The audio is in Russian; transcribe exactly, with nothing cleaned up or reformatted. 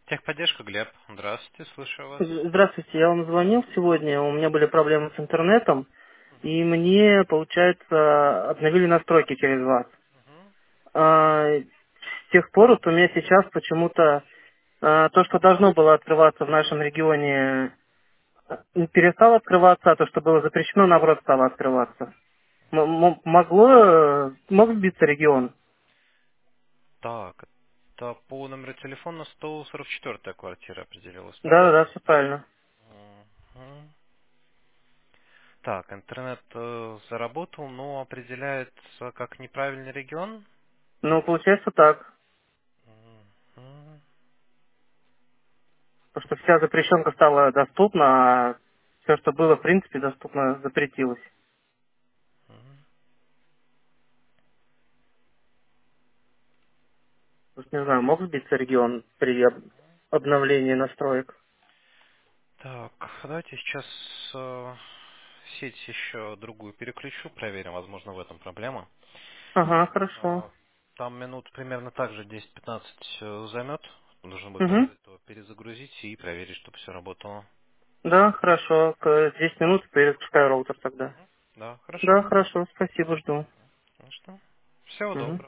Техподдержка, Глеб. Здравствуйте, слушаю вас. Здравствуйте, я вам звонил сегодня, у меня были проблемы с интернетом, и мне, получается, обновили настройки через вас. Мгм. А, С тех пор вот у меня сейчас почему-то а, то, что должно было открываться в нашем регионе, не перестало открываться, а то, что было запрещено, наоборот, стало открываться. М- м- могло, э, мог сбиться регион? Так, это по номеру телефона сто сорок четвёртая квартира определилась, Да, правильно? да, все правильно. Мгм. Так, интернет э, заработал, но определяется как неправильный регион. Ну, получается так, Мгм. потому что вся запрещенка стала доступна, а все, что было, в принципе, доступно, запретилось. Мгм. Уж не знаю, мог сбиться регион при об- обновлении настроек? Так, давайте сейчас э, сеть еще другую переключу, проверим, возможно, в этом проблема. Ага, хорошо. А, Там минут примерно так же десять-пятнадцать э, займет. Нужно будет Угу. после этого перезагрузить и проверить, чтобы все работало. Да, хорошо. К десять минут перезапускаю роутер тогда. Да, Да, хорошо. хорошо, спасибо, жду. Ну что, всего Угу. доброго.